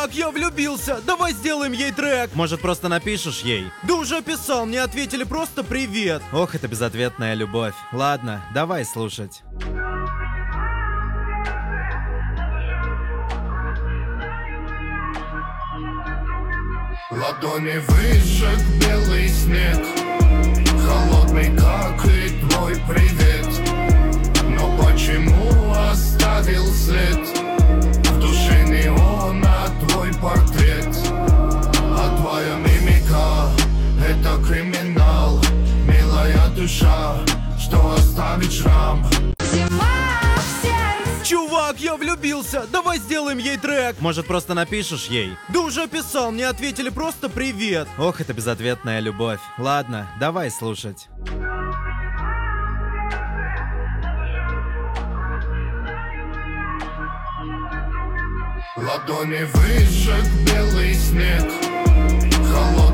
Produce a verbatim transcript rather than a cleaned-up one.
Чувак, я влюбился, давай сделаем ей трек. Может, просто напишешь ей? Да уже писал, мне ответили просто привет. Ох, это безответная любовь. Ладно, давай слушать. Ладони выжег белый снег, холодный, как и твой привет. Но почему оставил след? В душе неона твой портрет. А твоя мимика — это криминал. Милая душа, что оставит шрам. Чувак, я влюбился, давай сделаем ей трек. Может, просто напишешь ей? Да уже писал, мне ответили просто привет. Ох, это безответная любовь. Ладно, давай слушать. Ладони выжег белый снег, холодный.